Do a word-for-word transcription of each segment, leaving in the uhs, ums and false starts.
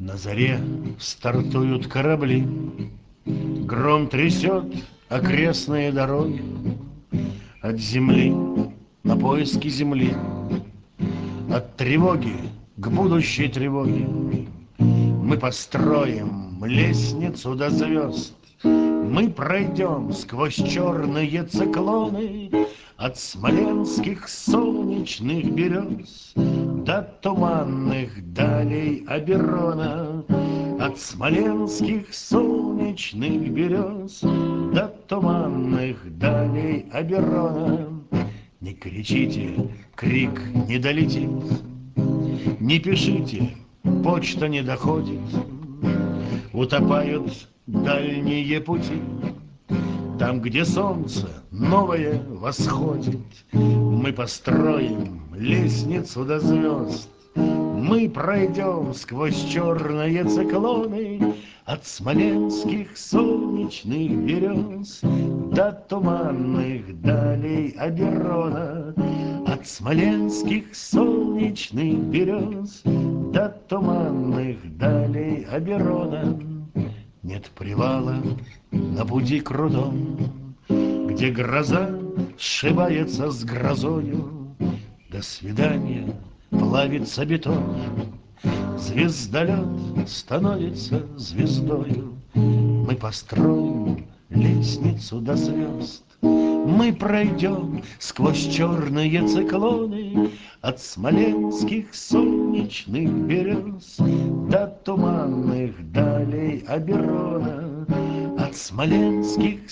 На заре стартуют корабли, гром трясет окрестные дороги. От земли на поиски земли, от тревоги к будущей тревоге. Мы построим лестницу до звезд, мы пройдем сквозь черные циклоны, от смоленских солнечных берез до туманных далей Оберона. От смоленских солнечных берез до туманных далей Оберона. Не кричите, крик не долетит, не пишите, почта не доходит. Утопают дальние пути, там, где солнце новое восходит. Мы построим лестницу до звезд, мы пройдем сквозь черные циклоны, от смоленских солнечных берез до туманных далей Оберона. От смоленских солнечных берез до туманных далей Оберона. Нет привала на пути крутом, где гроза сшибается с грозою. До свидания, плавится бетон, звездолет становится звездою. Мы построим лестницу до звезд, мы пройдем сквозь черные циклоны, от смоленских солнечных берез до туманных далей Оберона. От смоленских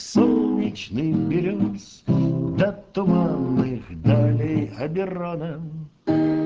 солнечных берез до туманных далей Оберона.